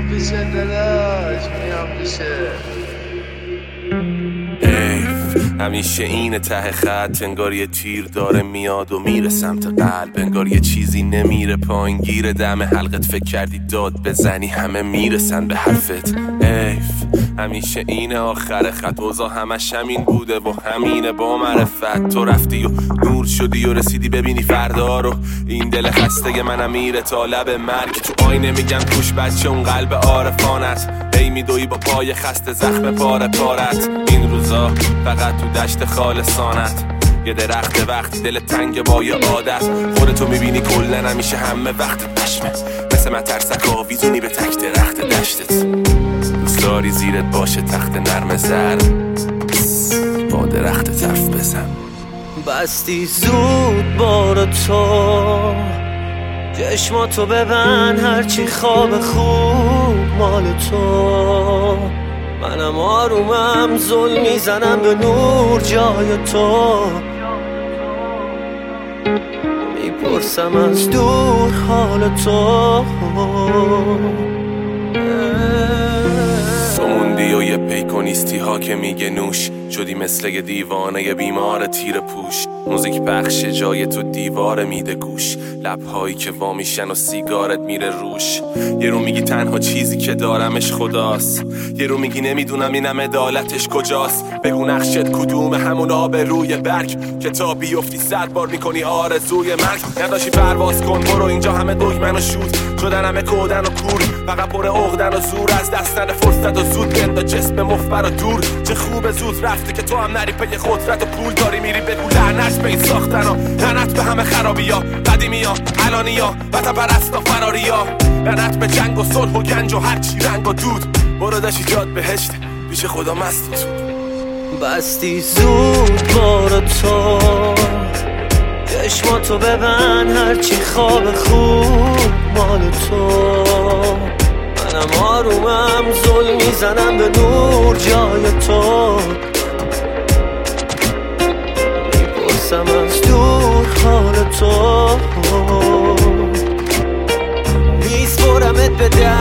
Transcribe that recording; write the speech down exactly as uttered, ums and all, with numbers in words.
میام پیش دلش میام پیشه. همیشه این ته خط انگار یه تیر داره میاد و میره سمت قلب، انگار یه چیزی نمیره پایین گیر دم حلقت. فکر کردی داد بزنی همه میرسن به حرفت. ایف همیشه این آخر خط، اوضاع همش همین بوده و همینه با معرفت. تو رفتی و نور شدی و رسیدی ببینی فردا رو. این دل خسته منم میره تا لب مرگ. تو آینه میگم کوش بچه اون قلب عارفانت، هی میدوی با پای خسته زخم پاره پارت. این روزا فقط تو دشت خالصانت، یه درخت وقتی دل تنگ با یه عادت. خودتو میبینی کلن همیشه همه وقت پشمه، مثل من ترسک آویزونی به تک درخت دشتت. دوست داری زیرت باشه تخت نرم زرد، با درخت طرف بزن. بستی زود بار تو، چشماتو ببند هرچی خواب خوب مال تو. منم آرومم زل میزنم به نور جای تو. میپرسم از دور حال تو. تو موندی و یه پیکونیستی ها که میگه نوش شدی، مثل یه دیوانه یه بیمار تیر پوش. موزیک پخش جای تو دیوار میده گوش، لبهایی که وا میشن و سیگارت میره روش. یه رو میگی تنها چیزی که دارمش خداست، یه رو میگی نمیدونم اینم عدالتش کجاست. بگو نقشت کدوم همون آب روی برگ که تا بیفتی صد بار میکنی آرزوی مرگ. نداشی پرواز کن برو، اینجا همه دگمن و شود شدن، همه کودن و کور، فقط پر عقدن و زور. از دست نده فرصت و زود بندا جسم مفبر و دور. چه خوب زود رفته که تو هم نری پی قدرت و پول داری میری بگو لعنت به این ساختن و لعنت به همه خرابی ها، قدیمی ها، الانی ها، وطن پرست و فراری ها. لعنت به جنگ و صلح و گنج و هرچی رنگ و دود. برو داشت ایجاد بهشت پیش خدا مست و سود. بستی زود بار تو، چشماتو ببند هرچی خواب خوب مال تو. منم آرومم زل میزنم به نور جای تو. میپرسم از دور حال تو. میسپرمت به در